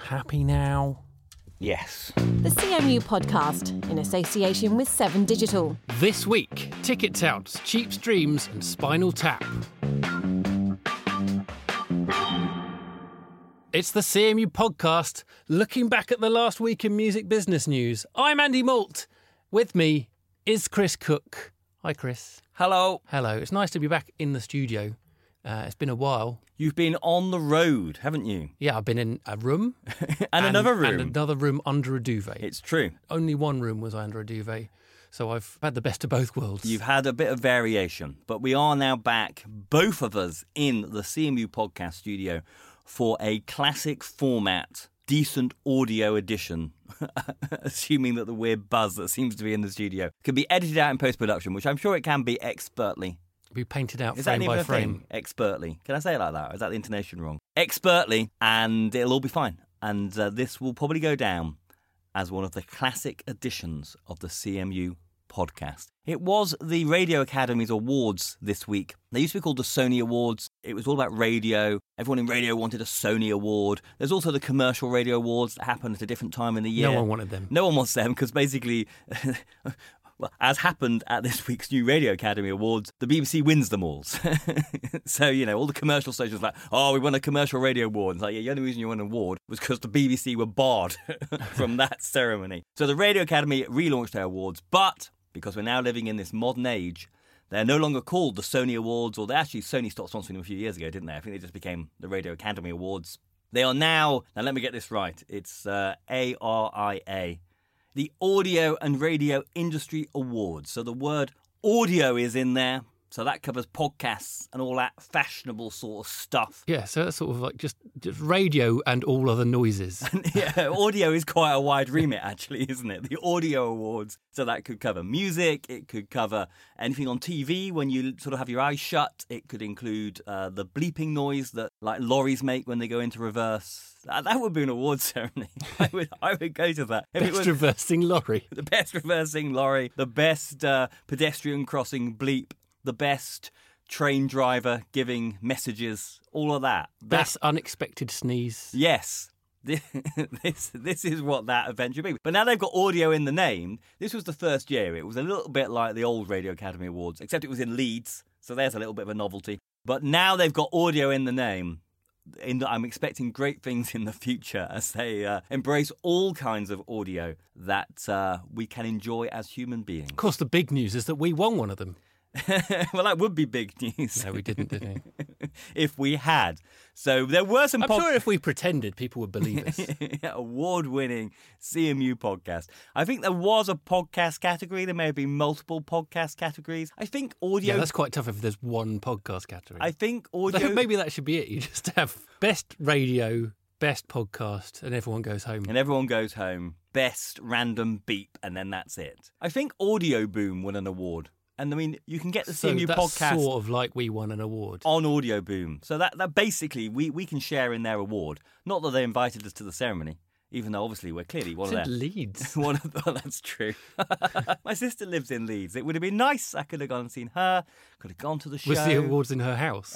happy now? Yes. The CMU podcast, in association with 7 Digital. This week, Ticket Touts, Cheap Streams and Spinal Tap. It's the CMU podcast, looking back at the last week in music business news. I'm Andy Malt. With me is Chris Cook. Hi, Chris. Hello. Hello. It's nice to be back in the studio. It's been a while. You've been on the road, haven't you? Yeah, I've been in a room. and another room. And another room under a duvet. It's true. Only one room was under a duvet. So I've had the best of both worlds. You've had a bit of variation. But we are now back, both of us, in the CMU podcast studio for a classic format, decent audio edition, assuming that the weird buzz that seems to be in the studio can be edited out in post-production, which I'm sure it can be expertly. Be painted out Is frame that by even a frame. thing? Expertly. Can I say it like that? Or is that the intonation wrong? Expertly, and it'll all be fine. And this will probably go down as one of the classic editions of the CMU podcast. It was the Radio Academy's awards this week. They used to be called the Sony Awards. It was all about radio. Everyone in radio wanted a Sony award. There's also the Commercial Radio Awards that happen at a different time in the year. No one wanted them. No one wants them because basically... Well, as happened at this week's new Radio Academy Awards, the BBC wins them all. So, you know, all the commercial stations are like, oh, we won a Commercial Radio Award. It's like, yeah, the only reason you won an award was because the BBC were barred from that ceremony. So the Radio Academy relaunched their awards, but because we're now living in this modern age, they're no longer called the Sony Awards, or Sony stopped sponsoring them a few years ago, didn't they? I think they just became the Radio Academy Awards. They are now let me get this right, it's ARIA. The Audio and Radio Industry Awards. So the word audio is in there. So that covers podcasts and all that fashionable sort of stuff. Yeah, so that's sort of like just radio and all other noises. Yeah, audio is quite a wide remit, actually, isn't it? The Audio Awards. So that could cover music. It could cover anything on TV when you sort of have your eyes shut. It could include the bleeping noise that like lorries make when they go into reverse. That would be an award ceremony. I would go to that. Best reversing lorry. The best reversing lorry. The best pedestrian crossing bleep. The best train driver giving messages, all of that. Best unexpected sneeze. Yes. This is what that event should be. But now they've got audio in the name. This was the first year. It was a little bit like the old Radio Academy Awards, except it was in Leeds, so there's a little bit of a novelty. But now they've got audio in the name. I'm expecting great things in the future as they embrace all kinds of audio that we can enjoy as human beings. Of course, the big news is that we won one of them. Well, that would be big news. No, we didn't, did we? If we had. So there were some... I'm sure if we pretended, people would believe us. Award-winning CMU podcast. I think there was a podcast category. There may have been multiple podcast categories. I think audio... Yeah, that's quite tough if there's one podcast category. I think audio... Maybe that should be it. You just have best radio, best podcast, and everyone goes home. And everyone goes home. Best random beep, and then that's it. I think Audio Boom won an award. And I mean, you can get the CMU podcast sort of like we won an award on Audio Boom. So that basically we can share in their award. Not that they invited us to the ceremony, even though obviously we're clearly one of them. Leeds. Well, that's true. My sister lives in Leeds. It would have been nice. I could have gone and seen her. Could have gone to the show. Was the awards in her house?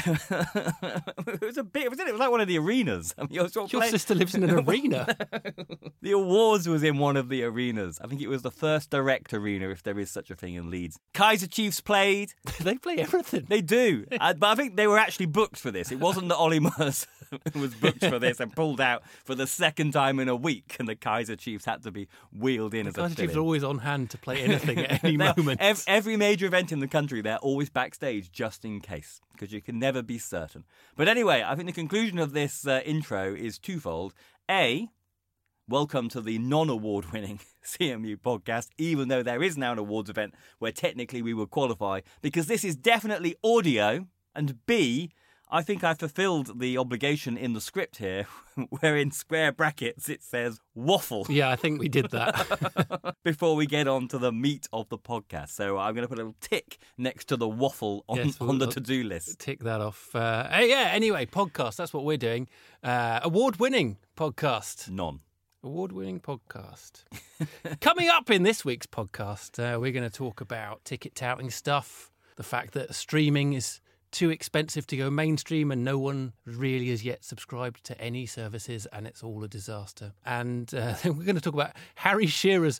It was a bit. It was like one of the arenas. I mean, your sister lives in an arena. The awards was in one of the arenas. I think it was the first direct arena, if there is such a thing in Leeds. Kaiser Chiefs played. They play everything. They do. But I think they were actually booked for this. It wasn't that Ollie Murs was booked for this and pulled out for the second time in a week, and the Kaiser Chiefs had to be wheeled in as a Kaiser Chiefs fill-in. are always on hand to play anything at any moment. Every major event in the country, they're always backstage just in case, because you can never be certain. But anyway, I think the conclusion of this intro is twofold. A, welcome to the non-award-winning CMU podcast, even though there is now an awards event where technically we would qualify, because this is definitely audio. And B, I think I fulfilled the obligation in the script here, where in square brackets it says waffle. Yeah, I think we did that. Before we get on to the meat of the podcast. So I'm going to put a little tick next to the waffle on the to-do list. Tick that off. Anyway, podcast, that's what we're doing. Award-winning podcast. Award-winning podcast. Coming up in this week's podcast, we're going to talk about ticket touting stuff, the fact that streaming is too expensive to go mainstream, and no one really has yet subscribed to any services, and it's all a disaster. And we're going to talk about Harry Shearer's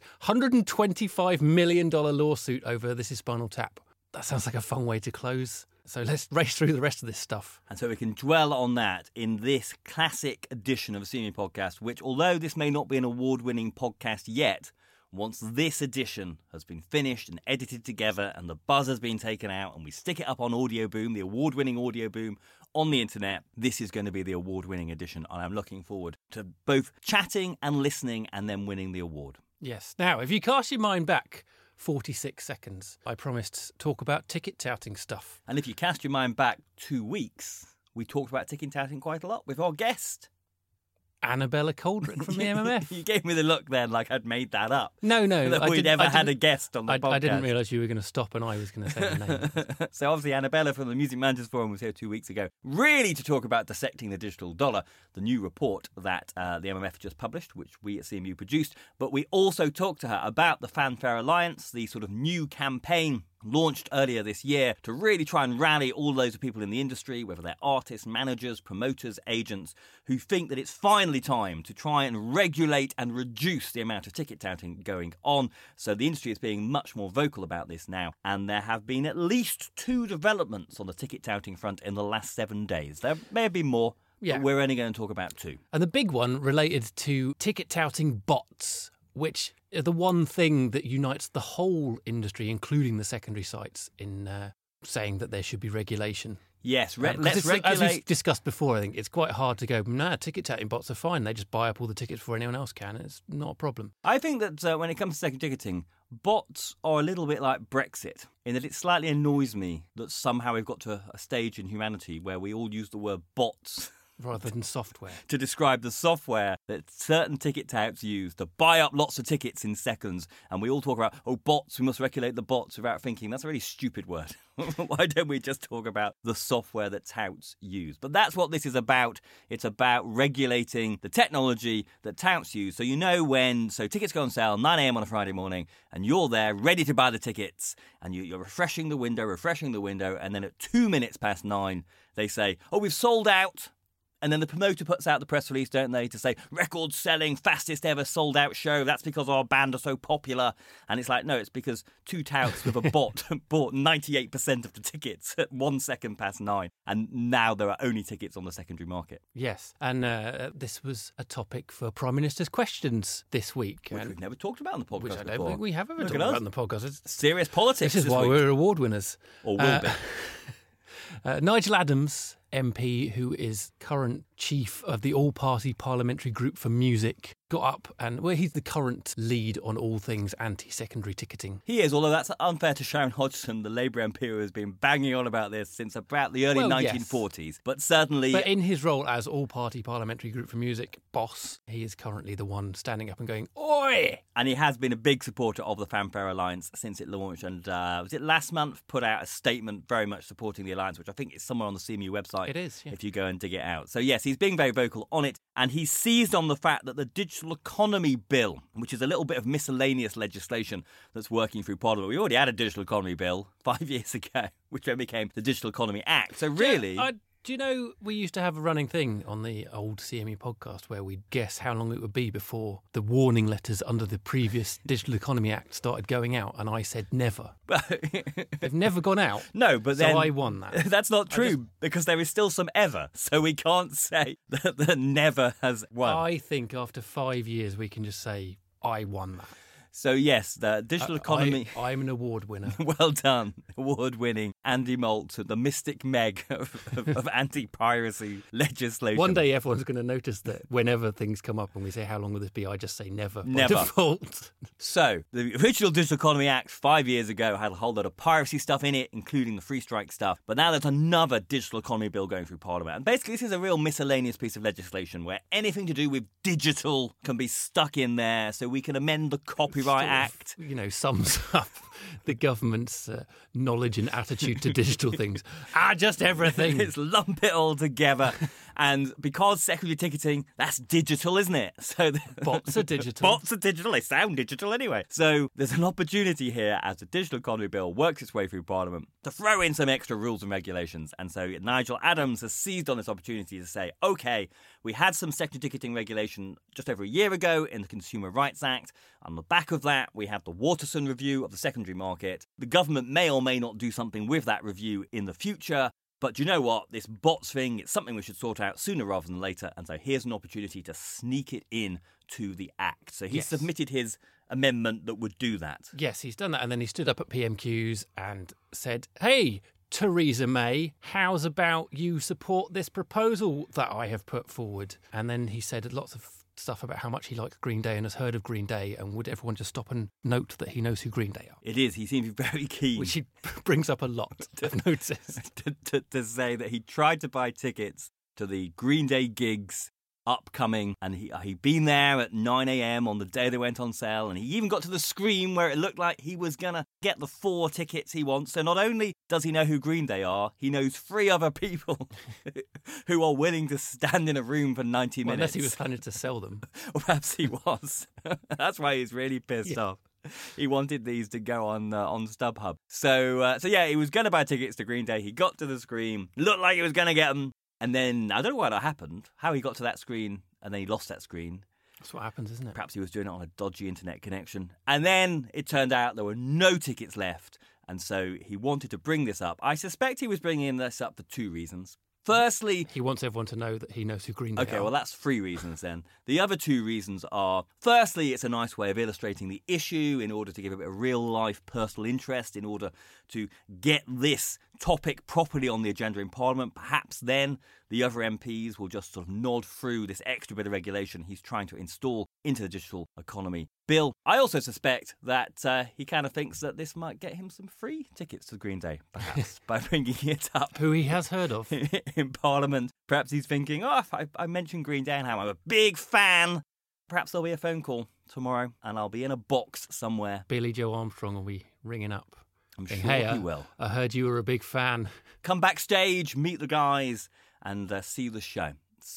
$125 million lawsuit over This Is Spinal Tap. That sounds like a fun way to close. So let's race through the rest of this stuff. And so we can dwell on that in this classic edition of the CME podcast, which, although this may not be an award-winning podcast yet, once this edition has been finished and edited together and the buzz has been taken out and we stick it up on Audio Boom, the award-winning Audio Boom on the internet, this is going to be the award-winning edition. And I'm looking forward to both chatting and listening and then winning the award. Yes. Now, if you cast your mind back 46 seconds, I promised to talk about ticket touting stuff. And if you cast your mind back 2 weeks, we talked about ticket touting quite a lot with our guest, Annabella Coldrick from the MMF. You gave me the look then like I'd made that up. No. That we'd ever had a guest on the podcast. I didn't realise you were going to stop and I was going to say the name. So obviously Annabella from the Music Managers Forum was here 2 weeks ago, really to talk about Dissecting the Digital Dollar, the new report that the MMF just published, which we at CMU produced. But we also talked to her about the Fanfare Alliance, the sort of new campaign launched earlier this year to really try and rally all those people in the industry, whether they're artists, managers, promoters, agents, who think that it's finally time to try and regulate and reduce the amount of ticket touting going on. So the industry is being much more vocal about this now, and there have been at least 2 developments on the ticket touting front in the last 7 days. There may have been more, but we're only going to talk about 2. And the big one related to ticket touting bots, which are the one thing that unites the whole industry, including the secondary sites, in saying that there should be regulation. Yes, let's regulate. As we've discussed before, I think it's quite hard to go, ticket touting bots are fine. They just buy up all the tickets before anyone else can. It's not a problem. I think that when it comes to second ticketing, bots are a little bit like Brexit, in that it slightly annoys me that somehow we've got to a stage in humanity where we all use the word bots rather than software to describe the software that certain ticket touts use to buy up lots of tickets in seconds. And we all talk about, bots, we must regulate the bots, without thinking that's a really stupid word. Why don't we just talk about the software that touts use? But that's what this is about. It's about regulating the technology that touts use. So so tickets go on sale 9 a.m. on a Friday morning, and you're there ready to buy the tickets, and you're refreshing the window, and then at 2 minutes past 9, they say, we've sold out. And then the promoter puts out the press release, don't they, to say, record-selling, fastest ever sold-out show. That's because our band are so popular. And it's like, no, it's because 2 touts with a bot bought 98% of the tickets at 1 second past 9. And now there are only tickets on the secondary market. Yes, and this was a topic for Prime Minister's Questions this week. Which we've never talked about on the podcast Which I don't before. think we have ever talked about on the podcast. It's serious politics this is why week. We're award winners. Or will be. Nigel Adams, MP, who is current chief of the all-party parliamentary group for music, got up and, he's the current lead on all things anti-secondary ticketing. He is, although that's unfair to Sharon Hodgson, the Labour MP who has been banging on about this since about the early 1940s. Yes. But certainly... But in his role as all-party parliamentary group for music boss, he is currently the one standing up and going, oi! And he has been a big supporter of the Fanfare Alliance since it launched. And was it last month, put out a statement very much supporting the Alliance, which I think is somewhere on the CMU website. It is, yeah. If you go and dig it out. So yes, he's being very vocal on it. And he seized on the fact that the Digital Economy Bill, which is a little bit of miscellaneous legislation that's working through Parliament. We already had a Digital Economy Bill 5 years ago, which then became the Digital Economy Act. So really... Do you know, we used to have a running thing on the old CME podcast where we'd guess how long it would be before the warning letters under the previous Digital Economy Act started going out, and I said never. They've never gone out. No, but then... So I won that. That's not true, because there is still some ever, so we can't say that the never has won. I think after 5 years we can just say, I won that. So yes, the Digital Economy... I'm an award winner. Well done. Award-winning Andy Malt, the mystic Meg of anti-piracy legislation. One day everyone's going to notice that whenever things come up and we say, how long will this be? I just say never. Never. By default. So, the original Digital Economy Act 5 years ago had a whole lot of piracy stuff in it, including the free strike stuff. But now there's another Digital Economy Bill going through Parliament. And basically this is a real miscellaneous piece of legislation where anything to do with digital can be stuck in there, so we can amend the Copyright Act. Sums up the government's knowledge and attitude to digital things. Just everything. It's lump it all together. And because secondary ticketing, that's digital, isn't it? So Bots are digital. Bots are digital. They sound digital anyway. So there's an opportunity here as the Digital Economy Bill works its way through Parliament to throw in some extra rules and regulations. And so Nigel Adams has seized on this opportunity to say, OK, we had some secondary ticketing regulation just over a year ago in the Consumer Rights Act. On the back of that, we have the Waterson review of the secondary market. The government may or may not do something with that review in the future. But do you know what? This bots thing, it's something we should sort out sooner rather than later. And so here's an opportunity to sneak it in to the Act. So he submitted his amendment that would do that. Yes, he's done that. And then he stood up at PMQs and said, hey, Theresa May, how's about you support this proposal that I have put forward? And then he said lots of stuff about how much he likes Green Day and has heard of Green Day, and would everyone just stop and note that he knows who Green Day are? It is. He seems very keen. Which he brings up a lot, I've noticed. to say that he tried to buy tickets to the Green Day gigs upcoming, and he'd been there at 9 a.m. on the day they went on sale, and he even got to the screen where it looked like he was going to get the 4 tickets he wants. So not only does he know who Green Day are, he knows 3 other people who are willing to stand in a room for 90 minutes. Unless he was planning to sell them. Or perhaps he was. That's why he's really pissed off. He wanted these to go on StubHub. So yeah, he was going to buy tickets to Green Day. He got to the screen, looked like he was going to get them. And then, I don't know what happened, how he got to that screen, and then he lost that screen. That's what happens, isn't it? Perhaps he was doing it on a dodgy internet connection. And then it turned out there were no tickets left, and so he wanted to bring this up. I suspect he was bringing this up for 2 reasons. Firstly, he wants everyone to know that he knows who Green Day are. Okay, well, that's 3 reasons then. The other 2 reasons are, firstly, it's a nice way of illustrating the issue in order to give a bit of real-life personal interest, in order to get this topic properly on the agenda in Parliament. Perhaps then the other MPs will just sort of nod through this extra bit of regulation he's trying to install into the Digital Economy Bill. I also suspect that he kind of thinks that this might get him some free tickets to Green Day, perhaps, by bringing it up. Who he has heard of. In Parliament. Perhaps he's thinking, if I mentioned Green Day and how I'm a big fan, perhaps there'll be a phone call tomorrow and I'll be in a box somewhere. Billy Joe Armstrong will be ringing up. I'm sure hey, he will. I heard you were a big fan. Come backstage, meet the guys, and see the show.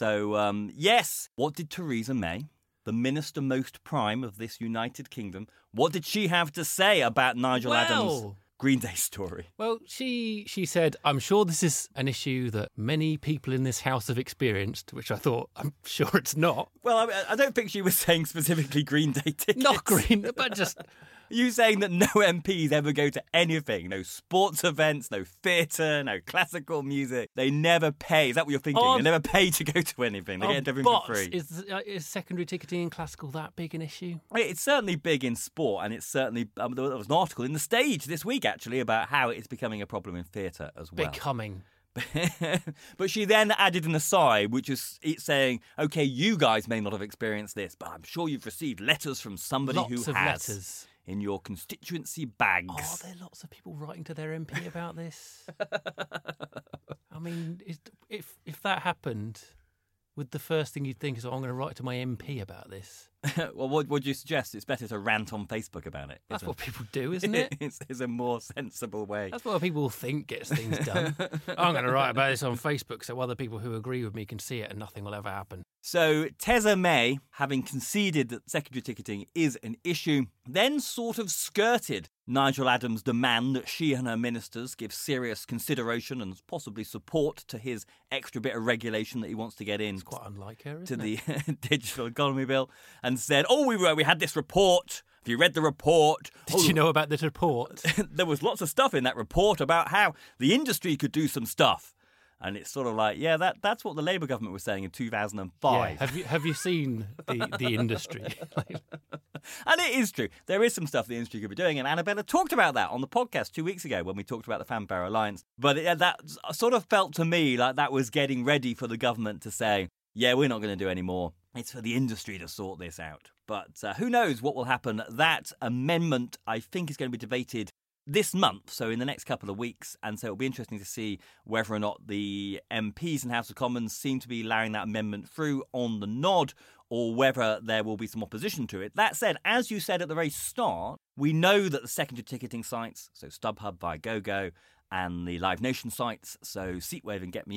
So, yes, what did Theresa May, the Minister Most Prime of this United Kingdom, what did she have to say about Nigel Adams' Green Day story? Well, she said, I'm sure this is an issue that many people in this house have experienced, which I thought, I'm sure it's not. Well, I don't think she was saying specifically Green Day tickets. Not Green, but just... Are you saying that no MPs ever go to anything? No sports events, no theatre, no classical music. They never pay. Is that what you're thinking? They never pay to go to anything. They get everything for free. Is secondary ticketing in classical that big an issue? It's certainly big in sport, and it's certainly... there was an article in The Stage this week, actually, about how it's becoming a problem in theatre as well. Becoming. But she then added an aside, which is saying, OK, you guys may not have experienced this, but I'm sure you've received letters from somebody who has. Letters. In your constituency bags. Are there lots of people writing to their MP about this? I mean, if that happened, would the first thing you'd think is, I'm going to write to my MP about this? Well, what would you suggest? It's better to rant on Facebook about it. That's what people do, isn't it? It's a more sensible way. That's what people think gets things done. I'm going to write about this on Facebook so other people who agree with me can see it and nothing will ever happen. So Theresa May, having conceded that secondary ticketing is an issue, then sort of skirted Nigel Adams' demand that she and her ministers give serious consideration and possibly support to his extra bit of regulation that he wants to get in. It's quite unlike her, isn't to the Digital Economy Bill, and said, we had this report. Have you read the report? Did you know about this report? There was lots of stuff in that report about how the industry could do some stuff. And it's sort of like, that's what the Labour government was saying in 2005. Yeah. Have you seen the industry? And it is true. There is some stuff the industry could be doing. And Annabella talked about that on the podcast 2 weeks ago when we talked about the Fanfare Alliance. But that sort of felt to me like that was getting ready for the government to say, we're not going to do any more. It's for the industry to sort this out. But who knows what will happen. That amendment, I think, is going to be debated this month, so in the next couple of weeks, and so it'll be interesting to see whether or not the MPs in House of Commons seem to be allowing that amendment through on the nod, or whether there will be some opposition to it. That said, as you said at the very start, we know that the secondary ticketing sites, so StubHub, Viagogo, and the Live Nation sites, so Seatwave and Get Me In,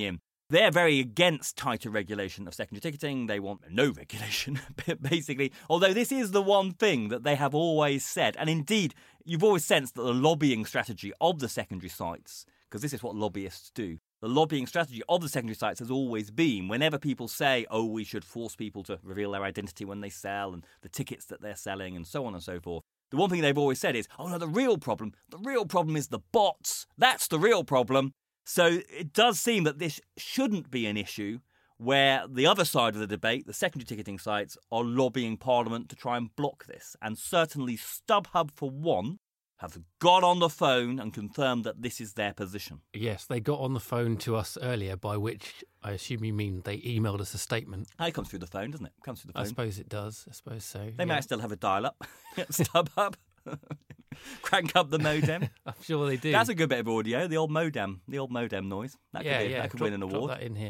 They're very against tighter regulation of secondary ticketing. They want no regulation, basically. Although this is the one thing that they have always said. And indeed, you've always sensed that the lobbying strategy of the secondary sites, because this is what lobbyists do, the lobbying strategy of the secondary sites has always been, whenever people say, oh, we should force people to reveal their identity when they sell and the tickets that they're selling and so on and so forth, the one thing they've always said is, oh, no, the real problem is the bots. That's the real problem. So it does seem that this shouldn't be an issue where the other side of the debate, the secondary ticketing sites, are lobbying Parliament to try and block this. And certainly StubHub, for one, have got on the phone and confirmed that this is their position. Yes, they got on the phone to us earlier, by which I assume you mean they emailed us a statement. It comes through the phone, doesn't it? It comes through the phone. I suppose it does. I suppose so. They might still have a dial-up at StubHub. Crank up the modem. I'm sure they do. That's a good bit of audio, the old modem noise. That could win an award. Drop that in here.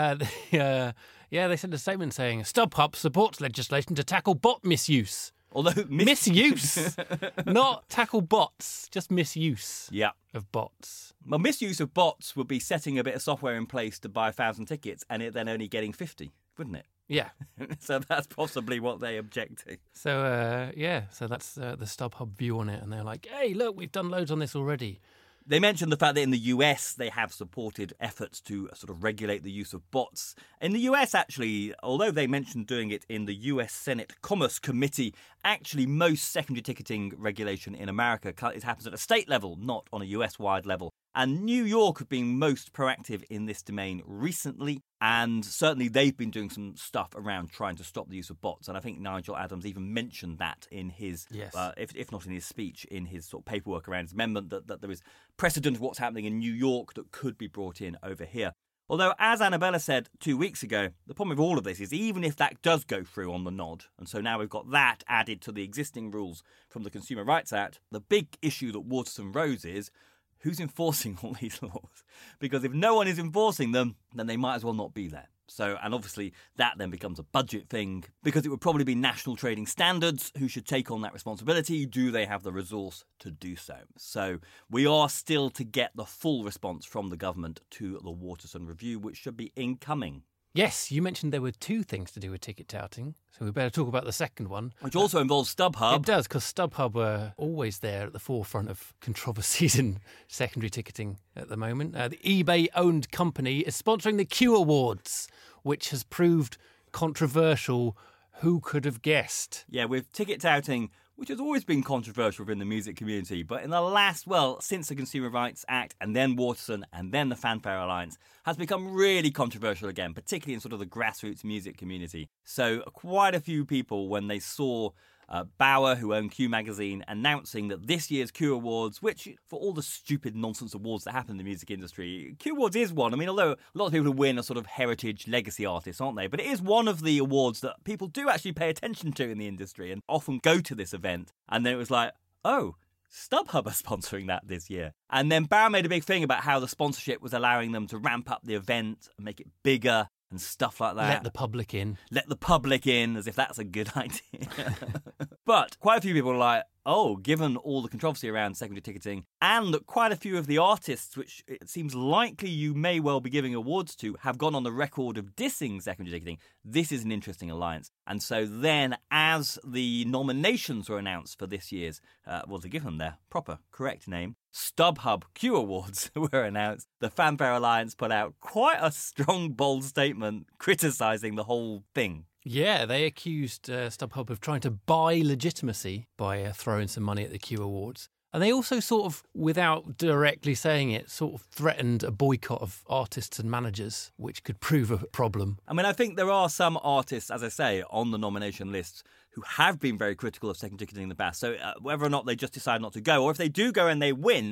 They sent a statement saying, StubHub supports legislation to tackle bot misuse. Although misuse, not tackle bots, just misuse of bots. Well, misuse of bots would be setting a bit of software in place to buy 1,000 tickets and it then only getting 50, wouldn't it? Yeah. So that's possibly what they object to. So, so that's the StubHub view on it. And they're like, hey, look, we've done loads on this already. They mentioned the fact that in the US, they have supported efforts to sort of regulate the use of bots. In the US, actually, although they mentioned doing it in the US Senate Commerce Committee, actually most secondary ticketing regulation in America happens at a state level, not on a US-wide level. And New York have been most proactive in this domain recently, and certainly they've been doing some stuff around trying to stop the use of bots. And I think Nigel Adams even mentioned that in his, if not in his speech, in his sort of paperwork around his amendment, that there is precedent of what's happening in New York that could be brought in over here. Although, as Annabella said 2 weeks ago, the problem with all of this is even if that does go through on the nod, and so now we've got that added to the existing rules from the Consumer Rights Act, the big issue that Waterson rose is, who's enforcing all these laws? Because if no one is enforcing them, then they might as well not be there. So, and obviously that then becomes a budget thing, because it would probably be National Trading Standards who should take on that responsibility. Do they have the resource to do so? So we are still to get the full response from the government to the Waterson review, which should be incoming. Yes, you mentioned there were two things to do with ticket touting, so we better talk about the second one. Which also involves StubHub. It does, because StubHub are always there at the forefront of controversies in secondary ticketing at the moment. The eBay-owned company is sponsoring the Q Awards, which has proved controversial. Who could have guessed? Yeah, with ticket touting, which has always been controversial within the music community, but in the last, since the Consumer Rights Act and then Waterson and then the Fanfare Alliance, has become really controversial again, particularly in sort of the grassroots music community. So quite a few people, when they saw Bauer, who owned Q Magazine, announcing that this year's Q Awards, which for all the stupid nonsense awards that happen in the music industry, Q Awards is one. I mean, although a lot of people who win are sort of heritage legacy artists, aren't they? But it is one of the awards that people do actually pay attention to in the industry and often go to this event. And then it was like, oh, StubHub are sponsoring that this year. And then Bauer made a big thing about how the sponsorship was allowing them to ramp up the event and make it bigger and stuff like that. Let the public in, as if that's a good idea. But quite a few people are like, oh, given all the controversy around secondary ticketing and quite a few of the artists, which it seems likely you may well be giving awards to, have gone on the record of dissing secondary ticketing, this is an interesting alliance. And so then, as the nominations were announced for this year's, to give them their proper, correct name, StubHub Q Awards were announced, the Fanfare Alliance put out quite a strong, bold statement criticising the whole thing. Yeah, they accused StubHub of trying to buy legitimacy by throwing some money at the Q Awards. And they also sort of, without directly saying it, sort of threatened a boycott of artists and managers, which could prove a problem. I mean, I think there are some artists, as I say, on the nomination lists who have been very critical of second ticketing in the past. So whether or not they just decide not to go, or if they do go and they win,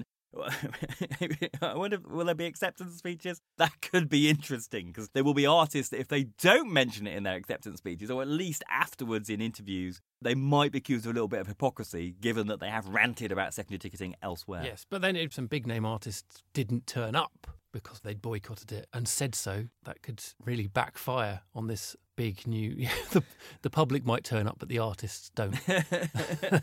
I wonder, will there be acceptance speeches? That could be interesting, because there will be artists that if they don't mention it in their acceptance speeches, or at least afterwards in interviews, they might be accused of a little bit of hypocrisy, given that they have ranted about secondary ticketing elsewhere. Yes, but then if some big-name artists didn't turn up because they'd boycotted it and said so, that could really backfire on this big new... the public might turn up, but the artists don't.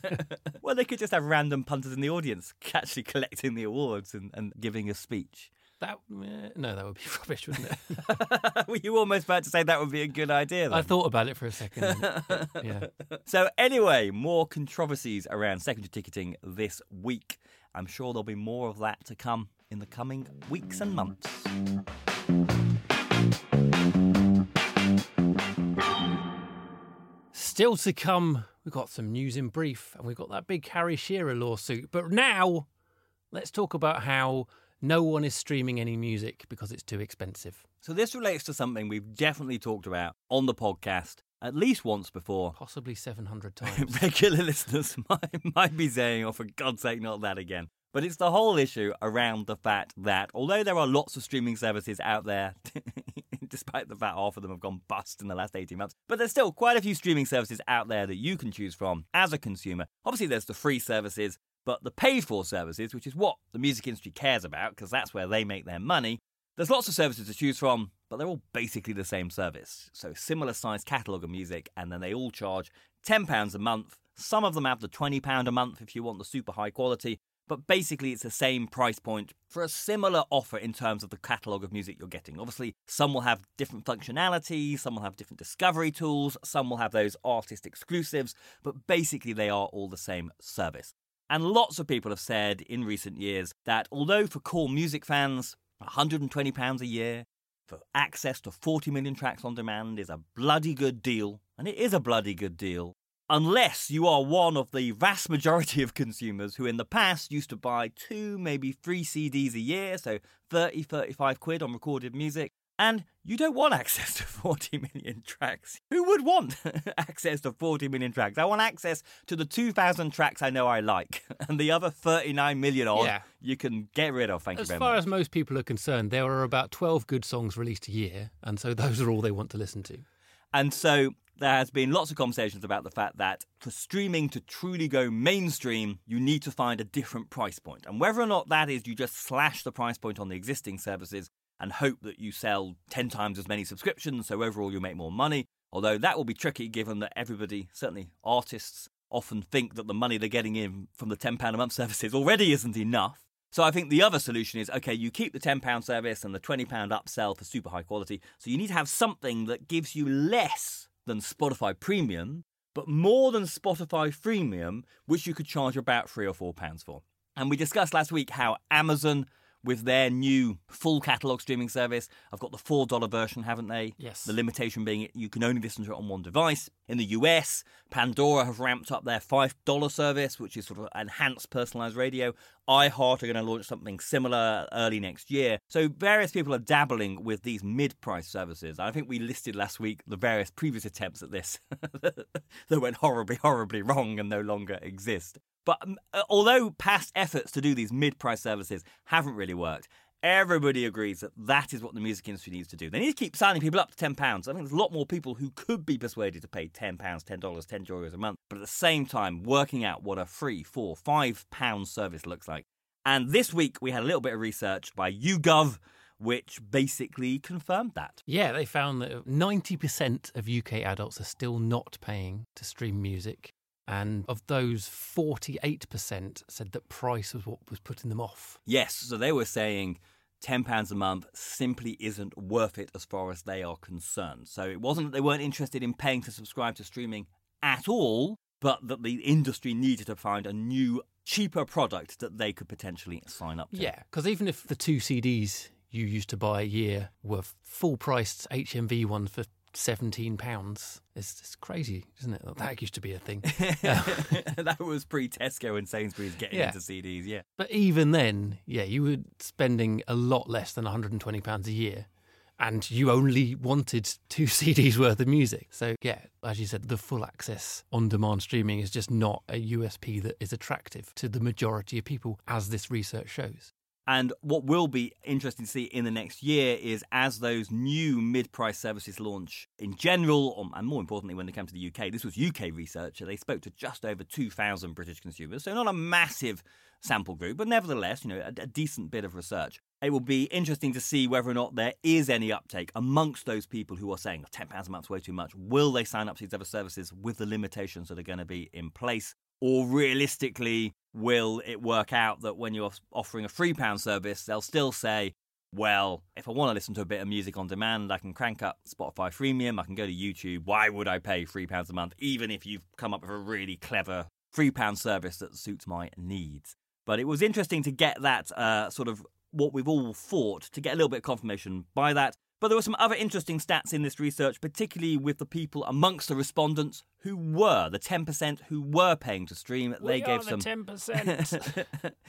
Well, they could just have random punters in the audience actually collecting the awards and giving a speech. That would be rubbish, wouldn't it? Were you almost about to say that would be a good idea then? I thought about it for a second. Yeah. So anyway, more controversies around secondary ticketing this week. I'm sure there'll be more of that to come in the coming weeks and months. Still to come, we've got some news in brief, and we've got that big Harry Shearer lawsuit. But now, let's talk about how no one is streaming any music because it's too expensive. So this relates to something we've definitely talked about on the podcast at least once before. Possibly 700 times. Regular listeners might be saying, oh, for God's sake, not that again. But it's the whole issue around the fact that although there are lots of streaming services out there, despite the fact half of them have gone bust in the last 18 months, but there's still quite a few streaming services out there that you can choose from as a consumer. Obviously, there's the free services, but the paid-for services, which is what the music industry cares about, because that's where they make their money, there's lots of services to choose from, but they're all basically the same service. So similar-sized catalogue of music, and then they all charge £10 a month. Some of them have the £20 a month if you want the super high quality, but basically it's the same price point for a similar offer in terms of the catalogue of music you're getting. Obviously, some will have different functionalities, some will have different discovery tools, some will have those artist exclusives, but basically they are all the same service. And lots of people have said in recent years that although for core music fans, £120 a year for access to 40 million tracks on demand is a bloody good deal, and it is a bloody good deal, unless you are one of the vast majority of consumers who in the past used to buy 2, maybe 3 CDs a year, so 30, 35 quid on recorded music, and you don't want access to 40 million tracks. Who would want access to 40 million tracks? I want access to the 2,000 tracks I know I like, and the other 39 million odd you can get rid of, thank you very much. As far as most people are concerned, there are about 12 good songs released a year, and so those are all they want to listen to. And so there has been lots of conversations about the fact that for streaming to truly go mainstream, you need to find a different price point. And whether or not that is you just slash the price point on the existing services and hope that you sell 10 times as many subscriptions, so overall you make more money. Although that will be tricky given that everybody, certainly artists, often think that the money they're getting in from the £10 a month services already isn't enough. So I think the other solution is, okay, you keep the £10 service and the £20 upsell for super high quality. So you need to have something that gives you less than Spotify Premium, but more than Spotify Freemium, which you could charge about £3 or £4 for. And we discussed last week how Amazon, with their new full catalogue streaming service, I've got the $4 version, haven't they? Yes. The limitation being you can only listen to it on one device. In the US, Pandora have ramped up their $5 service, which is sort of enhanced personalised radio. iHeart are going to launch something similar early next year. So various people are dabbling with these mid-price services. I think we listed last week the various previous attempts at this that went horribly, horribly wrong and no longer exist. But although past efforts to do these mid-price services haven't really worked, everybody agrees that that is what the music industry needs to do. They need to keep signing people up to £10. I think there's a lot more people who could be persuaded to pay £10, $10, €10 a month, but at the same time working out what a £3, £4, £5 service looks like. And this week we had a little bit of research by YouGov, which basically confirmed that. Yeah, they found that 90% of UK adults are still not paying to stream music. And of those, 48% said that price was what was putting them off. Yes, so they were saying £10 a month simply isn't worth it as far as they are concerned. So it wasn't that they weren't interested in paying to subscribe to streaming at all, but that the industry needed to find a new, cheaper product that they could potentially sign up to. Yeah, because even if the 2 CDs you used to buy a year were full-priced HMV ones for £17, it's crazy, isn't it? That used to be a thing. That was pre-Tesco and Sainsbury's getting into CDs, yeah. But even then, you were spending a lot less than £120 a year, and you only wanted 2 CDs worth of music. So, as you said, the full access on-demand streaming is just not a USP that is attractive to the majority of people, as this research shows. And what will be interesting to see in the next year is as those new mid-price services launch in general, and more importantly when they come to the UK, this was UK research, they spoke to just over 2,000 British consumers, so not a massive sample group, but nevertheless, a decent bit of research. It will be interesting to see whether or not there is any uptake amongst those people who are saying £10 a month is way too much. Will they sign up to these other services with the limitations that are going to be in place? Or realistically, will it work out that when you're offering a £3 service, they'll still say, well, if I want to listen to a bit of music on demand, I can crank up Spotify Freemium, I can go to YouTube. Why would I pay £3 a month, even if you've come up with a really clever £3 service that suits my needs? But it was interesting to get that sort of what we've all thought, to get a little bit of confirmation by that. But there were some other interesting stats in this research, particularly with the people amongst the respondents who were, the 10% who were paying to stream. They gave some 10%.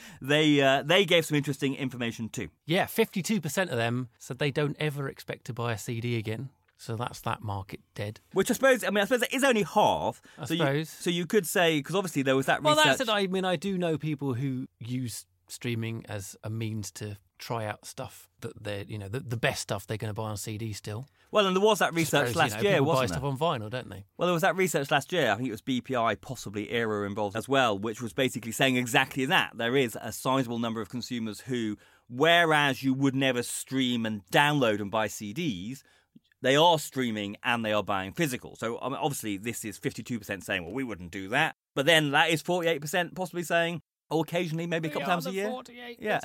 They gave some interesting information too. Yeah, 52% of them said they don't ever expect to buy a CD again. So that's that market dead. Which I suppose that is only half. I suppose. So you could say, because obviously there was that research. Well, that's it. I mean, I do know people who use streaming as a means to try out stuff that they're, the best stuff they're going to buy on CD still. Well, and there was that research last year, people wasn't buy there? stuff on vinyl, don't they? Well, there was that research last year. I think it was BPI, possibly Era involved as well, which was basically saying exactly that. There is a sizable number of consumers who, whereas you would never stream and download and buy CDs, they are streaming and they are buying physical. So obviously this is 52% saying, well, we wouldn't do that. But then that is 48% possibly saying, oh, occasionally, maybe a couple times a year. 48%. Yeah,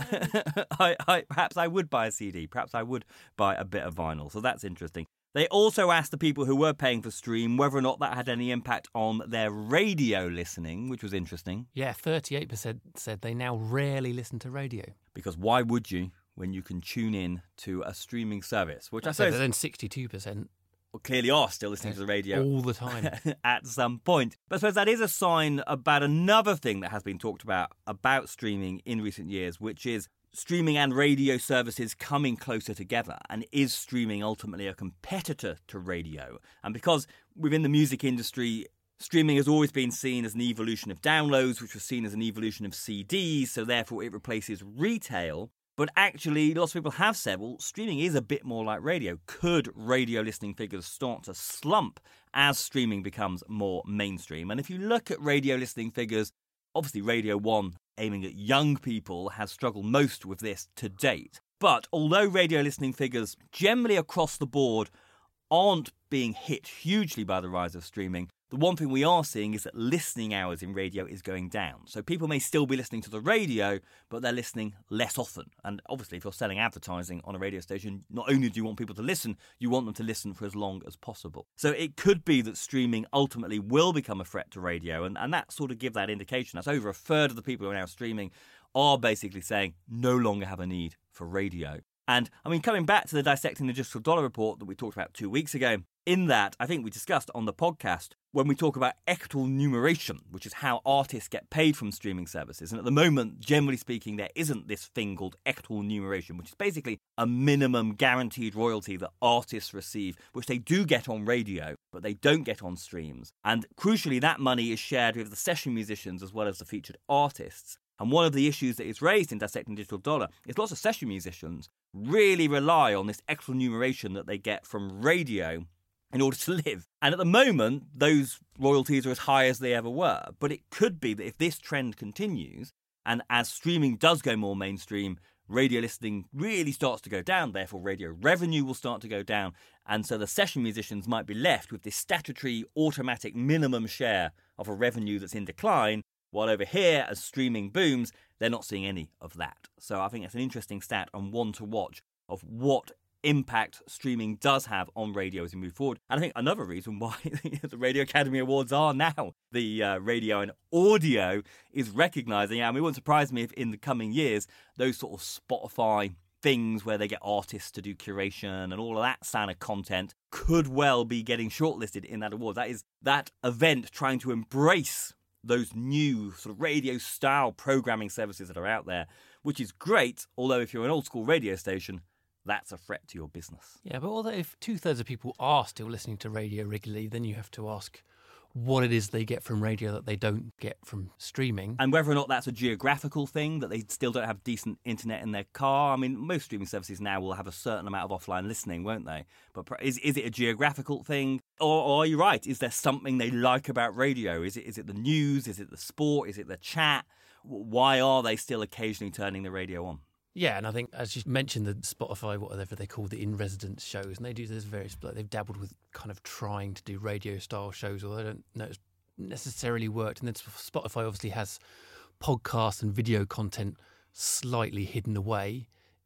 perhaps I would buy a CD. Perhaps I would buy a bit of vinyl. So that's interesting. They also asked the people who were paying for stream whether or not that had any impact on their radio listening, which was interesting. Yeah, 38% said they now rarely listen to radio. Because why would you when you can tune in to a streaming service? Which I suppose then 62%. Well, clearly are still listening to the radio all the time at some point. But I suppose that is a sign about another thing that has been talked about streaming in recent years, which is streaming and radio services coming closer together. And is streaming ultimately a competitor to radio? And because within the music industry, streaming has always been seen as an evolution of downloads, which was seen as an evolution of CDs, so therefore it replaces retail. But actually, lots of people have said, well, streaming is a bit more like radio. Could radio listening figures start to slump as streaming becomes more mainstream? And if you look at radio listening figures, obviously Radio 1, aiming at young people, has struggled most with this to date. But although radio listening figures generally across the board aren't being hit hugely by the rise of streaming, the one thing we are seeing is that listening hours in radio is going down. So people may still be listening to the radio, but they're listening less often. And obviously, if you're selling advertising on a radio station, not only do you want people to listen, you want them to listen for as long as possible. So it could be that streaming ultimately will become a threat to radio, and that sort of gives that indication. That's over a third of the people who are now streaming are basically saying no longer have a need for radio. And, I mean, coming back to the Dissecting the Digital Dollar report that we talked about 2 weeks ago, in that, I think we discussed on the podcast when we talk about equitable remuneration, which is how artists get paid from streaming services. And at the moment, generally speaking, there isn't this thing called equitable remuneration, which is basically a minimum guaranteed royalty that artists receive, which they do get on radio, but they don't get on streams. And crucially, that money is shared with the session musicians as well as the featured artists. And one of the issues that is raised in Dissecting Digital Dollar is lots of session musicians really rely on this extra remuneration that they get from radio in order to live. And at the moment, those royalties are as high as they ever were. But it could be that if this trend continues, and as streaming does go more mainstream, radio listening really starts to go down, therefore radio revenue will start to go down, and so the session musicians might be left with this statutory automatic minimum share of a revenue that's in decline, while over here, as streaming booms, they're not seeing any of that. So I think it's an interesting stat and one to watch of what impact streaming does have on radio as we move forward. And I think another reason why the Radio Academy Awards are now the radio and audio is recognising, and it wouldn't surprise me if in the coming years, those sort of Spotify things where they get artists to do curation and all of that kind of content could well be getting shortlisted in that award. That is that event trying to embrace those new sort of radio style programming services that are out there, which is great. Although if you're an old school radio station, that's a threat to your business. Yeah, but although if 2/3 of people are still listening to radio regularly, then you have to ask what it is they get from radio that they don't get from streaming. And whether or not that's a geographical thing, that they still don't have decent internet in their car. I mean, most streaming services now will have a certain amount of offline listening, won't they? But is it a geographical thing? Or are you right? Is there something they like about radio? Is it the news? Is it the sport? Is it the chat? Why are they still occasionally turning the radio on? Yeah, and I think, as you mentioned, the Spotify, whatever they call the in-residence shows, and they do this various, they've dabbled with kind of trying to do radio-style shows, although I don't know it's necessarily worked. And then Spotify obviously has podcast and video content slightly hidden away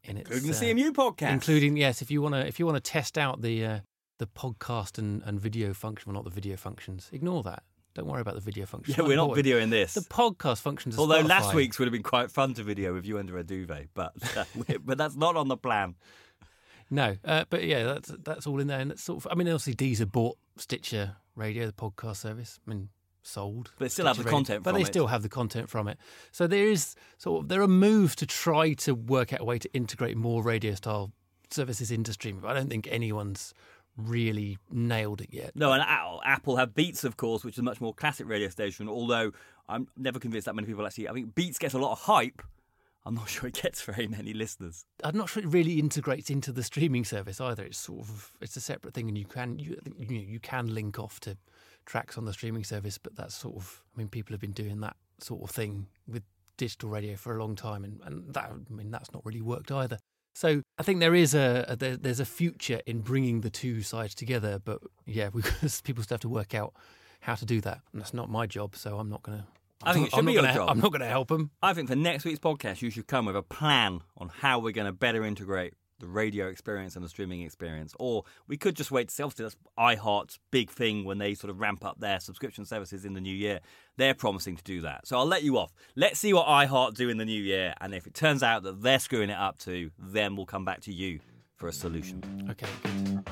in its Including the CMU podcast. including if you want to test out the podcast and video function, well, not the video functions. Ignore that. Don't worry about the video function. Yeah, we're not videoing this. The podcast functions. Although Spotify. last week's would have been quite fun to video with you under a duvet, but that's not on the plan. No, but yeah, that's all in there, and it's sort of. I mean, obviously, Deezer bought Stitcher Radio, the podcast service. I mean, sold, but they still have the content. But they still have the content from it. So there are moves to try to work out a way to integrate more radio style services into streaming. But I don't think anyone's really nailed it yet. No, and Apple have Beats, of course, which is a much more classic radio station. Although I'm never convinced that many people actually. I think Beats gets a lot of hype. I'm not sure it gets very many listeners. I'm not sure it really integrates into the streaming service either. It's it's a separate thing, and you can link off to tracks on the streaming service, but that's sort of. I mean, people have been doing that sort of thing with digital radio for a long time, and that's not really worked either. So I think there is there's a future in bringing the two sides together, but yeah, people still have to work out how to do that, and that's not my job. So I'm not going to. I think it should be your job. I'm not going to help them. I think for next week's podcast, you should come with a plan on how we're going to better integrate the radio experience and the streaming experience. Or we could just wait to see. Obviously, that's iHeart's big thing when they sort of ramp up their subscription services in the new year. They're promising to do that. So I'll let you off. Let's see what iHeart do in the new year. And if it turns out that they're screwing it up too, then we'll come back to you for a solution. Okay, good.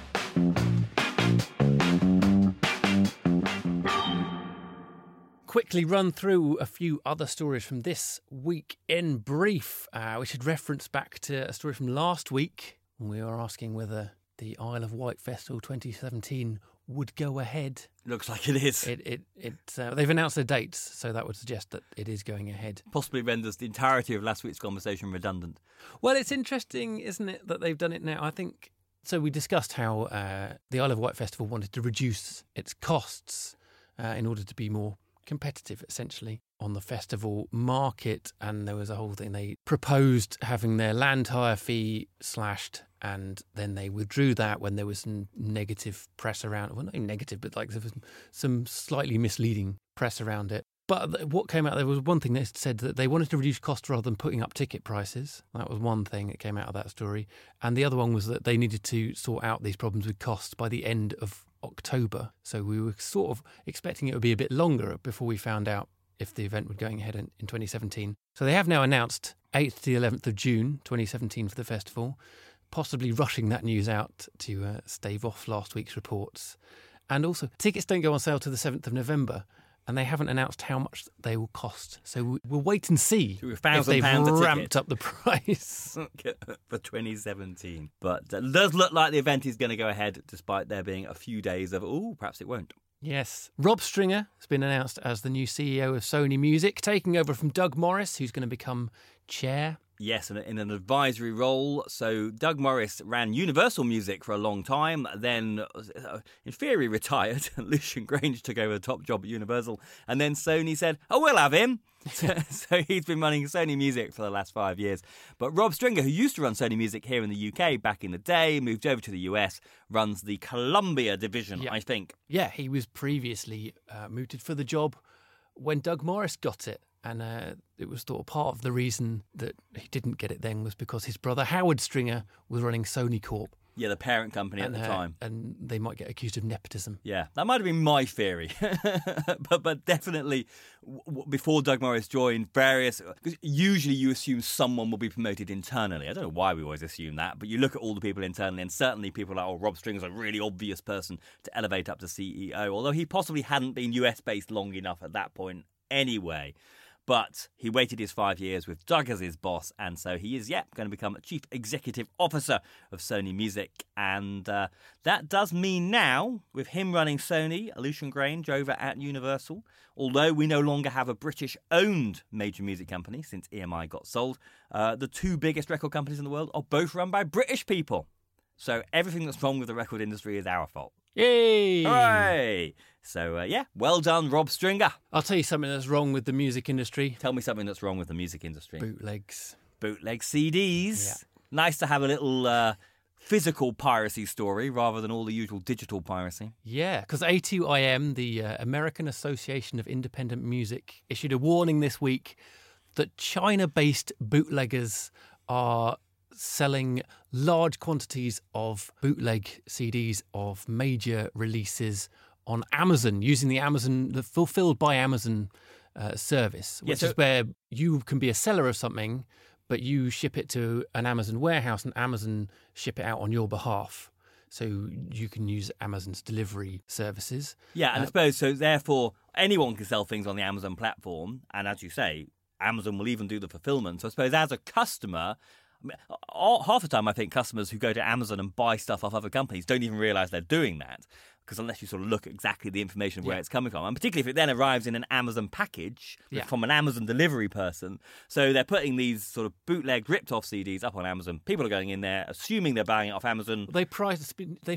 Quickly run through a few other stories from this week in brief. We should reference back to a story from last week. We were asking whether the Isle of Wight Festival 2017 would go ahead. Looks like it is. They've announced their dates, so that would suggest that it is going ahead. Possibly renders the entirety of last week's conversation redundant. Well, it's interesting, isn't it, that they've done it now. I think so. We discussed how the Isle of Wight Festival wanted to reduce its costs in order to be more competitive, essentially, on the festival market, and there was a whole thing. They proposed having their land hire fee slashed, and then they withdrew that when there was some negative press around. Well, not negative, but like there was some slightly misleading press around it. But what came out, there was one thing that said that they wanted to reduce costs rather than putting up ticket prices. That was one thing that came out of that story. And the other one was that they needed to sort out these problems with costs by the end of October. So we were sort of expecting it would be a bit longer before we found out if the event was going ahead in 2017. So they have now announced 8th to the 11th of June 2017 for the festival, possibly rushing that news out to stave off last week's reports. And also, tickets don't go on sale to the 7th of November. And they haven't announced how much they will cost. So we'll wait and see if they've ramped up the price. For 2017. But it does look like the event is going to go ahead, despite there being a few days of, perhaps it won't. Yes. Rob Stringer has been announced as the new CEO of Sony Music, taking over from Doug Morris, who's going to become chair. Yes, in an advisory role. So Doug Morris ran Universal Music for a long time, then in theory retired. Lucian Grange took over the top job at Universal, and then Sony said, we'll have him. So he's been running Sony Music for the last 5 years. But Rob Stringer, who used to run Sony Music here in the UK back in the day, moved over to the US, runs the Columbia division, I think. Yeah, he was previously mooted for the job when Doug Morris got it. And it was thought part of the reason that he didn't get it then was because his brother Howard Stringer was running Sony Corp. Yeah, the parent company at the time. And they might get accused of nepotism. Yeah, that might have been my theory. but definitely before Doug Morris joined, because usually you assume someone will be promoted internally. I don't know why we always assume that, but you look at all the people internally, and certainly people like, Rob Stringer's a really obvious person to elevate up to CEO, although he possibly hadn't been US-based long enough at that point anyway. But he waited his 5 years with Doug as his boss, and so he is, going to become Chief Executive Officer of Sony Music. And that does mean now, with him running Sony, Lucian Grange over at Universal, although we no longer have a British-owned major music company since EMI got sold, the two biggest record companies in the world are both run by British people. So everything that's wrong with the record industry is our fault. Yay! Hooray! So, well done, Rob Stringer. I'll tell you something that's wrong with the music industry. Tell me something that's wrong with the music industry. Bootlegs. Bootleg CDs. Yeah. Nice to have a little physical piracy story rather than all the usual digital piracy. Yeah, because A2IM, the American Association of Independent Music, issued a warning this week that China-based bootleggers are selling large quantities of bootleg CDs of major releases on Amazon, using the Fulfilled by Amazon service, which is where you can be a seller of something, but you ship it to an Amazon warehouse and Amazon ship it out on your behalf. So you can use Amazon's delivery services. Yeah, and I suppose, so therefore, anyone can sell things on the Amazon platform. And as you say, Amazon will even do the fulfillment. So I suppose as a customer, half the time I think customers who go to Amazon and buy stuff off other companies don't even realise they're doing that. Because unless you sort of look at exactly the information of where it's coming from, and particularly if it then arrives in an Amazon package from an Amazon delivery person, so they're putting these sort of bootleg, ripped-off CDs up on Amazon. People are going in there, assuming they're buying it off Amazon. They priced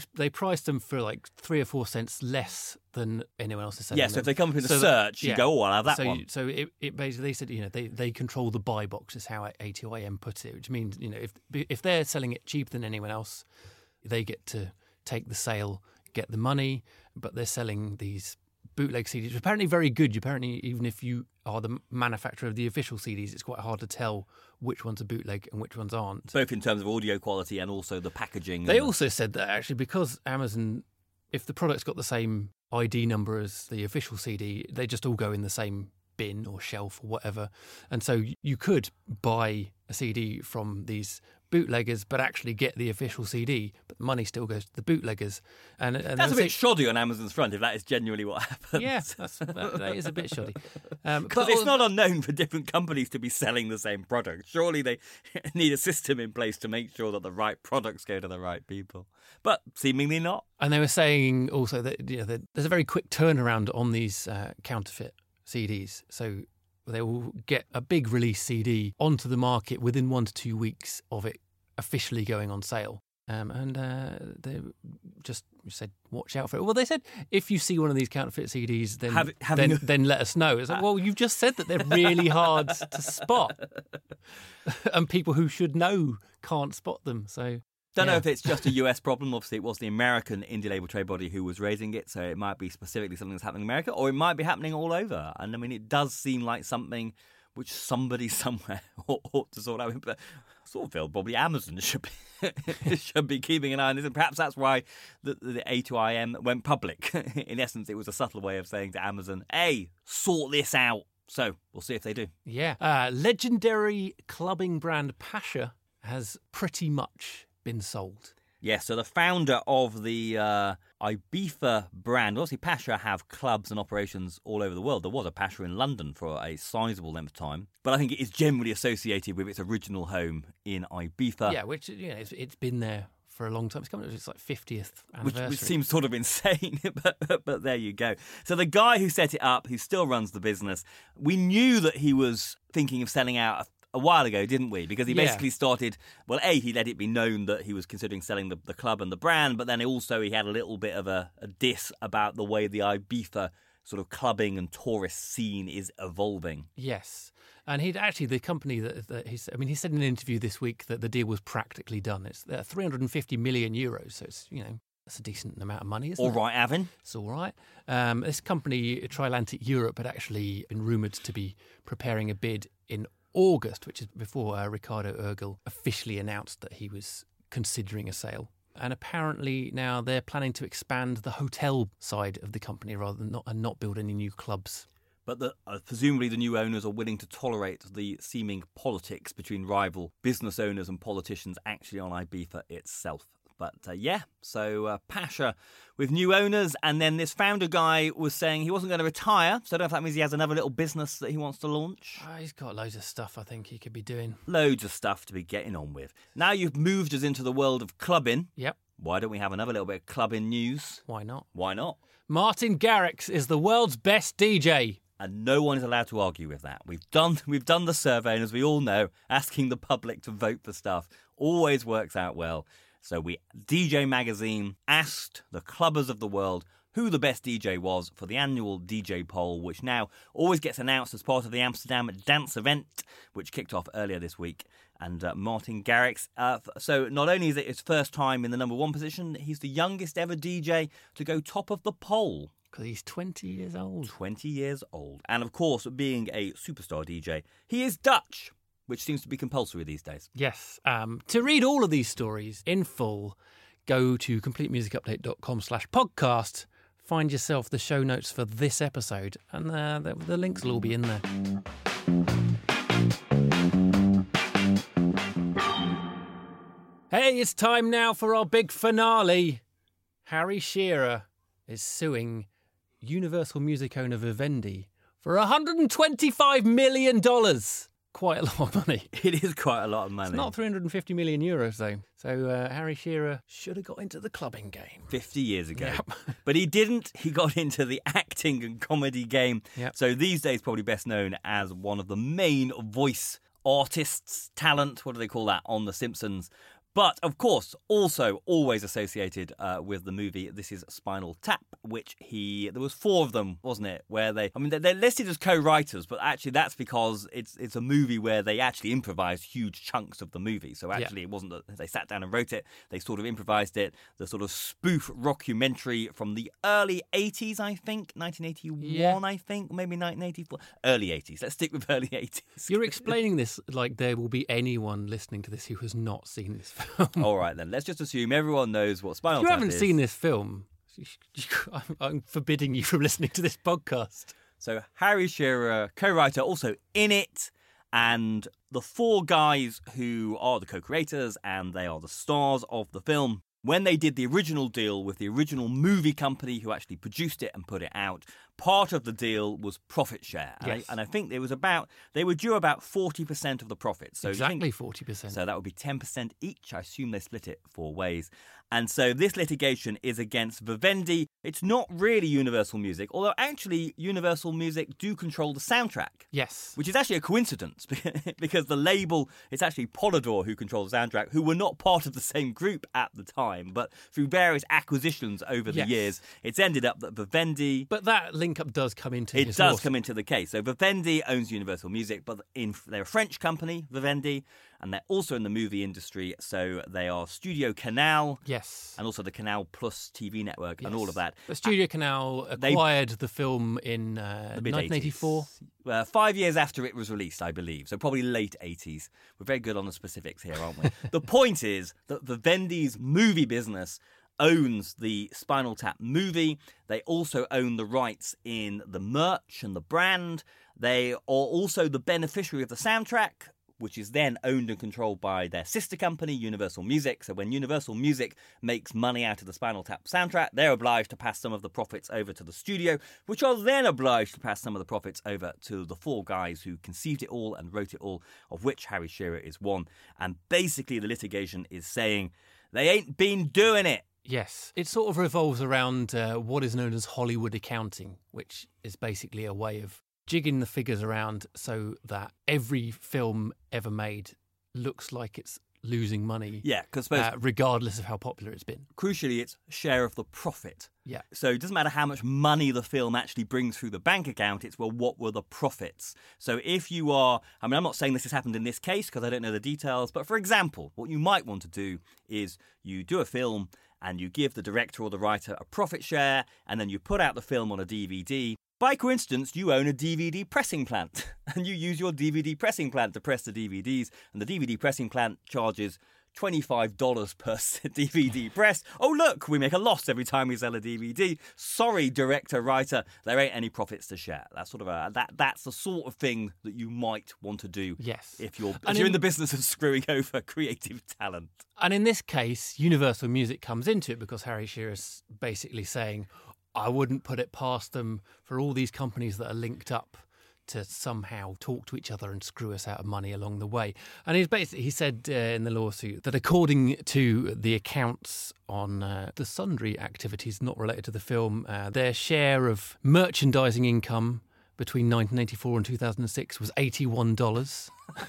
them for like 3 or 4 cents less than anyone else is selling them. So if they come up in a search, you go, I'll have that one. So it basically, they said, they control the buy box, is how A2IM put it, which means, if they're selling it cheaper than anyone else, they get to take the sale, get the money, but they're selling these bootleg CDs, which are apparently very good. Apparently, even if you are the manufacturer of the official CDs, it's quite hard to tell which ones are bootleg and which ones aren't. Both in terms of audio quality and also the packaging. They also said that actually, because Amazon, if the product's got the same ID number as the official CD, they just all go in the same bin or shelf or whatever. And so you could buy a CD from these bootleggers but actually get the official CD, but the money still goes to the bootleggers. And that's a bit shoddy on Amazon's front, if that is genuinely what happens. Yeah, that is a bit shoddy. Because it's not unknown for different companies to be selling the same product. Surely they need a system in place to make sure that the right products go to the right people. But seemingly not. And they were saying also that, that there's a very quick turnaround on these counterfeit CDs. So they will get a big release CD onto the market within 1 to 2 weeks of it officially going on sale. And they just said, watch out for it. Well, they said, if you see one of these counterfeit CDs, then let us know. It's like, well, you've just said that they're really hard to spot. And people who should know can't spot them. So don't know if it's just a US problem. Obviously, it was the American Indie Label Trade Body who was raising it, so it might be specifically something that's happening in America, or it might be happening all over. And I mean, it does seem like something which somebody somewhere ought to sort out. But I sort of feel probably Amazon should be keeping an eye on this, and perhaps that's why the A2IM went public. In essence, it was a subtle way of saying to Amazon, "Hey, sort this out." So we'll see if they do. Yeah, legendary clubbing brand Pasha has pretty much been sold. Yes, so the founder of the Ibiza brand, obviously Pasha have clubs and operations all over the world. There was a Pasha in London for a sizable length of time, but I think it is generally associated with its original home in Ibiza. Yeah, which it's been there for a long time. It's coming to its 50th anniversary. Which seems sort of insane, but there you go. So the guy who set it up, who still runs the business, we knew that he was thinking of selling out a while ago, didn't we? Because he basically started, well, he let it be known that he was considering selling the club and the brand, but then also he had a little bit of a diss about the way the Ibiza sort of clubbing and tourist scene is evolving. Yes. And the company that he said in an interview this week that the deal was practically done. It's 350 million euros, so it's, that's a decent amount of money, isn't it? All right, Avin. It's all right. This company, Trilantic Europe, had actually been rumoured to be preparing a bid in August, which is before Ricardo Urgel officially announced that he was considering a sale. And apparently now they're planning to expand the hotel side of the company rather than not build any new clubs. But presumably the new owners are willing to tolerate the seeming politics between rival business owners and politicians actually on Ibiza itself. But so Pasha with new owners, and then this founder guy was saying he wasn't going to retire, so I don't know if that means he has another little business that he wants to launch. He's got loads of stuff I think he could be doing. Loads of stuff to be getting on with. Now you've moved us into the world of clubbing. Yep. Why don't we have another little bit of clubbing news? Why not? Why not? Martin Garrix is the world's best DJ. And no one is allowed to argue with that. We've done the survey, and as we all know, asking the public to vote for stuff always works out well. So DJ Magazine asked the clubbers of the world who the best DJ was for the annual DJ poll, which now always gets announced as part of the Amsterdam Dance event, which kicked off earlier this week. And Martin Garrix, so not only is it his first time in the number one position, he's the youngest ever DJ to go top of the poll. Because he's 20 years old. 20 years old. And of course, being a superstar DJ, he is Dutch. which seems to be compulsory these days. Yes. To read all of these stories in full, go to completemusicupdate.com/podcast. Find yourself the show notes for this episode, and the links will all be in there. Hey, it's time now for our big finale. Harry Shearer is suing Universal Music owner Vivendi for $125 million. Quite a lot of money. It is quite a lot of money. It's not 350 million euros, though. So Harry Shearer should have got into the clubbing game. 50 years ago. Yep. But he didn't. He got into the acting and comedy game. Yep. So these days probably best known as one of the main voice artists, talent, what do they call that, on The Simpsons. But, of course, also always associated with the movie This Is Spinal Tap, which there was 4 of them, wasn't it? Where they're listed as co-writers, but actually that's because it's a movie where they actually improvised huge chunks of the movie. So actually It wasn't that they sat down and wrote it, they sort of improvised it. The sort of spoof rockumentary from the early 80s, I think, 1981, I think, maybe 1984. Early 80s, let's stick with early 80s. You're explaining this like there will be anyone listening to this who has not seen this film. All right, then. Let's just assume everyone knows what Spinal Tap is. If you haven't seen this film, I'm forbidding you from listening to this podcast. So Harry Shearer, co-writer, also in it, and the 4 guys who are the co-creators and they are the stars of the film. When they did the original deal with the original movie company who actually produced it and put it out, part of the deal was profit share. Yes. And I think they were due about 40% of the profits. So exactly 40%. So that would be 10% each. I assume they split it 4 ways. And so this litigation is against Vivendi. It's not really Universal Music, although actually Universal Music do control the soundtrack. Yes. Which is actually a coincidence because the label, it's actually Polydor who controls the soundtrack, who were not part of the same group at the time. But through various acquisitions over the years, it's ended up that Vivendi... But that link-up does come into it does come into the case. So Vivendi owns Universal Music, but they're a French company, Vivendi, and they're also in the movie industry. So they are Studio Canal. Yes. And also the Canal Plus TV network and all of that. But Studio Canal acquired the film in 1984. 5 years after it was released, I believe. So probably late 80s. We're very good on the specifics here, aren't we? The point is that Vivendi's movie business owns the Spinal Tap movie. They also own the rights in the merch and the brand. They are also the beneficiary of the soundtrack, which is then owned and controlled by their sister company, Universal Music. So when Universal Music makes money out of the Spinal Tap soundtrack, they're obliged to pass some of the profits over to the studio, which are then obliged to pass some of the profits over to the 4 guys who conceived it all and wrote it all, of which Harry Shearer is one. And basically the litigation is saying they ain't been doing it. Yes. It sort of revolves around what is known as Hollywood accounting, which is basically a way of jigging the figures around so that every film ever made looks like it's losing money. Yeah, because regardless of how popular it's been. Crucially, it's share of the profit. Yeah. So it doesn't matter how much money the film actually brings through the bank account, it's, well, what were the profits? So if you are, I'm not saying this has happened in this case because I don't know the details, but for example, what you might want to do is you do a film and you give the director or the writer a profit share, and then you put out the film on a DVD. By coincidence, you own a DVD pressing plant, and you use your DVD pressing plant to press the DVDs, and the DVD pressing plant charges $25 per DVD press. Oh, look, we make a loss every time we sell a DVD. Sorry, director, writer, there ain't any profits to share. That's sort of that's the sort of thing that you might want to do. Yes. If you're in the business of screwing over creative talent. And in this case, Universal Music comes into it because Harry Shearer's basically saying, I wouldn't put it past them for all these companies that are linked up to somehow talk to each other and screw us out of money along the way. And he said in the lawsuit that according to the accounts on the sundry activities not related to the film, their share of merchandising income between 1984 and 2006 was $81.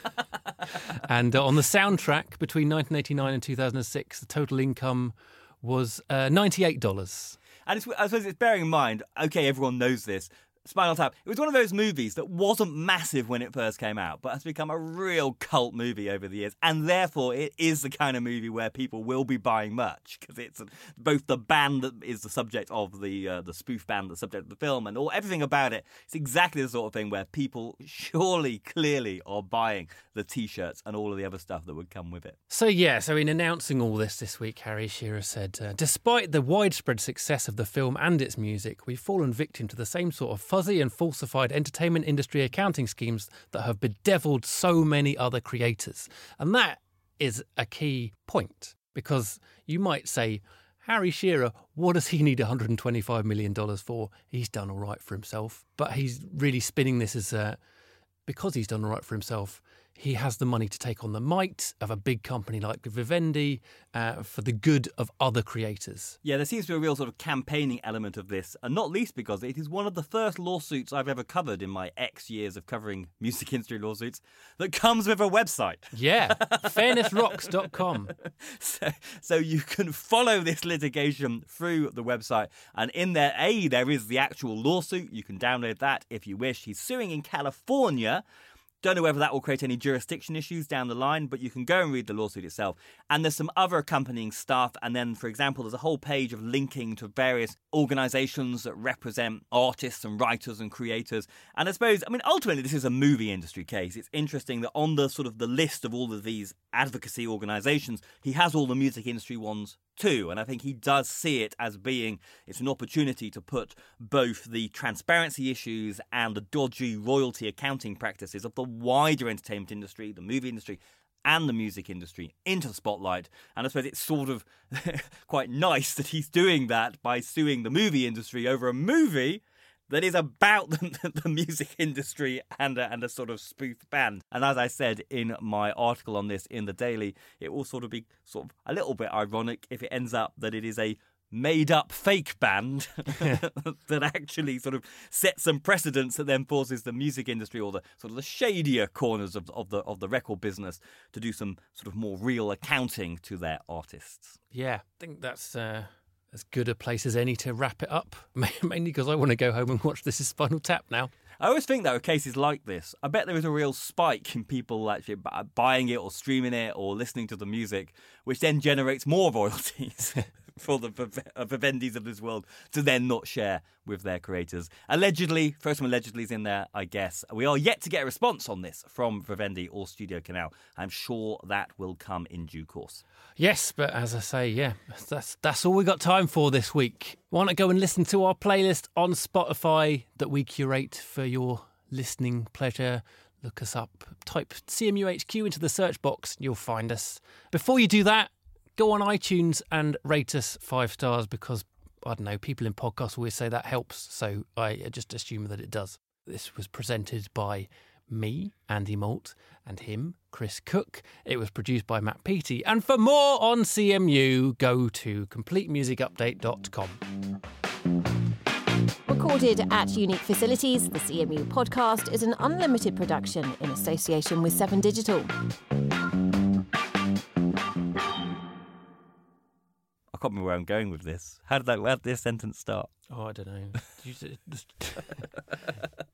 And on the soundtrack between 1989 and 2006, the total income was $98. And I suppose it's bearing in mind, okay, everyone knows this, Spinal Tap. It was one of those movies that wasn't massive when it first came out, but has become a real cult movie over the years, and therefore it is the kind of movie where people will be buying merch, because it's both the band that is the subject of the spoof band, the subject of the film, and everything about it. It's exactly the sort of thing where people surely, clearly are buying the T-shirts and all of the other stuff that would come with it. So in announcing all this week, Harry Shearer said, despite the widespread success of the film and its music, we've fallen victim to the same sort of fuzzy and falsified entertainment industry accounting schemes that have bedeviled so many other creators. And that is a key point, because you might say, Harry Shearer, what does he need $125 million for? He's done all right for himself. But he's really spinning this as because he's done all right for himself, he has the money to take on the might of a big company like Vivendi for the good of other creators. Yeah, there seems to be a real sort of campaigning element of this, and not least because it is one of the first lawsuits I've ever covered in my X years of covering music industry lawsuits that comes with a website. Yeah, fairnessrocks.com. So you can follow this litigation through the website, and in there, there is the actual lawsuit. You can download that if you wish. He's suing in California. Don't know whether that will create any jurisdiction issues down the line, but you can go and read the lawsuit itself. And there's some other accompanying stuff. And then, for example, there's a whole page of linking to various organisations that represent artists and writers and creators. And ultimately, this is a movie industry case. It's interesting that on the sort of the list of all of these advocacy organisations, he has all the music industry ones too. And I think he does see it as being, it's an opportunity to put both the transparency issues and the dodgy royalty accounting practices of the wider entertainment industry, the movie industry, and the music industry into the spotlight. And I suppose it's sort of quite nice that he's doing that by suing the movie industry over a movie that is about the music industry and a sort of spoof band. And as I said in my article on this in the Daily, it will sort of be sort of a little bit ironic if it ends up that it is a made-up fake band that actually sort of sets some precedents that then forces the music industry or the sort of the shadier corners of the record business to do some sort of more real accounting to their artists. Yeah, I think that's as good a place as any to wrap it up, mainly because I want to go home and watch This Is Spinal Tap now. I always think that with cases like this, I bet there is a real spike in people actually buying it or streaming it or listening to the music, which then generates more royalties for the Vivendis of this world to then not share with their creators. Allegedly, first one allegedly is in there, I guess. We are yet to get a response on this from Vivendi or Studio Canal. I'm sure that will come in due course. Yes, but as I say, that's all we got time for this week. Why not go and listen to our playlist on Spotify that we curate for your listening pleasure? Look us up, type CMUHQ into the search box, you'll find us. Before you do that, go on iTunes and rate us 5 stars because, I don't know, people in podcasts always say that helps, so I just assume that it does. This was presented by me, Andy Malt, and him, Chris Cook. It was produced by Matt Peaty. And for more on CMU, go to CompleteMusicUpdate.com. Recorded at unique facilities, the CMU podcast is an unlimited production in association with 7 Digital. I can't remember where I'm going with this. How did this sentence start? Oh, I don't know.